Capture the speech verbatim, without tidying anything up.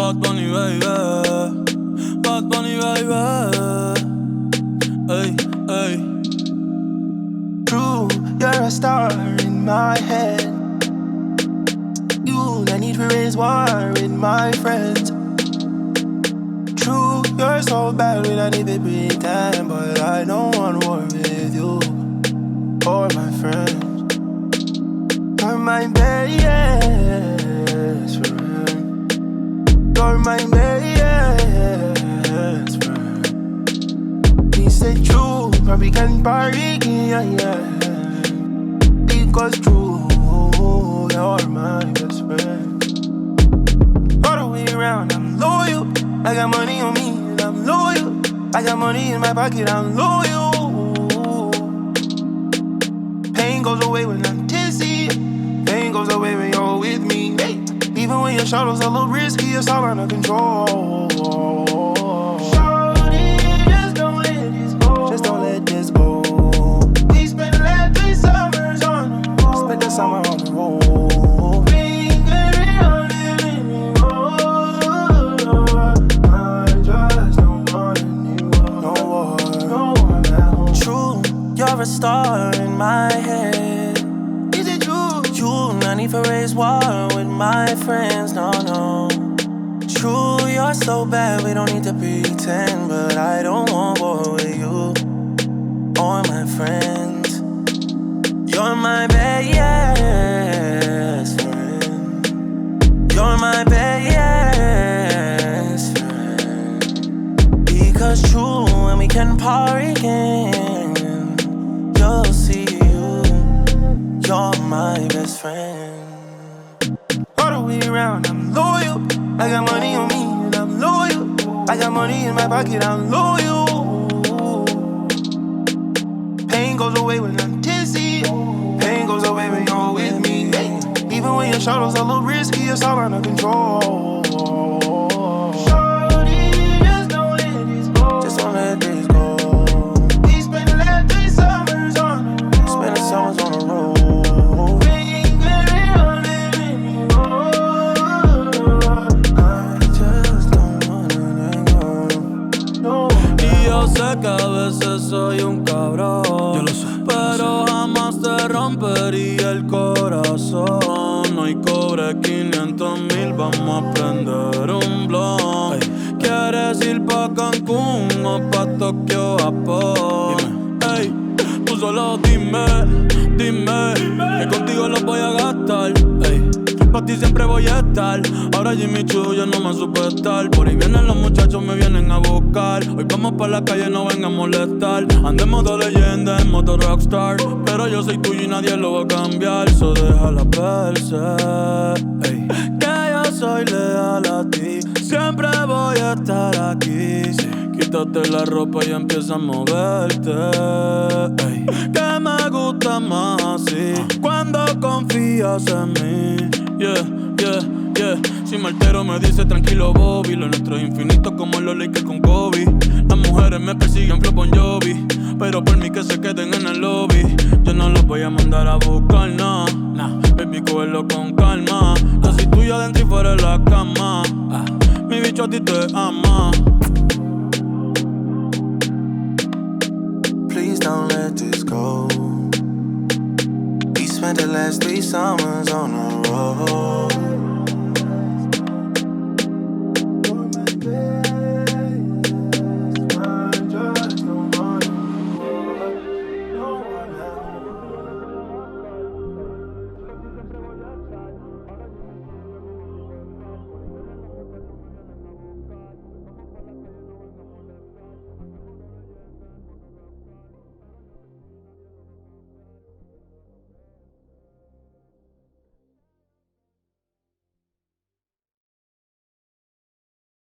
Bad Bunny, baby. Bad Bunny, baby. Ey, ey. True, you're a star in my head. You, I need to raise war with my friends. True, you're so bad we don't need to pretend, but I don't want war with you or my friends. You're my best friend. You're my best friend. He said true, but we can party, yeah, yeah. Because true, you're my best friend. All the way around, I'm loyal. I got money on me and I'm loyal. I got money in my pocket, I'm loyal. Pain goes away when I'm tipsy. Pain goes away when you're with me. Hey. Even when your shadows a little risky, it's all under control. Shorty, just don't let this go. Just don't let this go. We spent the last three summers on the road. Spent the summer on the road. You're a star in my head. Is it true? You, no need for raise war with my friends, no, no. True, you're so bad, we don't need to pretend. But I don't want war with you or my friends. You're my best friend. You're my best friend. Because true, when we can party again, you'll see you, you're my best friend. All the way around, I'm loyal. I got money on me and I'm loyal. I got money in my pocket, I'm loyal. Pain goes away when I'm tipsy. Pain goes away when you're with me. Hey. Even when your shadows a little risky, it's all under control. Shorty, just don't let this go. Just don't let this go. Summers on the road. I just don't wanna let go. No. Y yo sé que a veces soy un cabrón, yo lo sé, pero jamás te rompería el corazón. No hay cobre quinientos mil, vamos a prender un blon. ¿Quieres ir pa' Cancún o pa' Tokio, Japón? Ey, tú solo dime, dime, que contigo los voy a gastar. Ey, pa' ti siempre voy a estar. Ahora Jimmy Choo ya no me supe estar. Por ahí vienen los muchachos, me vienen a buscar. Hoy vamos pa' la calle, no vengan a molestar. Ando en modo leyenda, en modo rockstar. Pero yo soy tuyo y nadie lo va a cambiar. So déjala verse, ey, que yo soy leal a ti. Siempre voy a estar aquí, sí. Quítate la ropa y empieza a moverte, ey, que me gusta más así, cuando confías en mí. Yeah, yeah, yeah. Si me altero me dice tranquilo Bobby. Lo nuestro es infinito como los Lakers con Kobe. Las mujeres me persiguen flow Bon Jovi, pero por mí que se queden en el lobby. Yo no los voy a mandar a buscar, no, nah. Baby, cógelo con calma. Yo soy tuya adentro y fuera de la cama. ah. Mi bicho a ti te ama. Please don't let this go. We spent the last three summers on the road.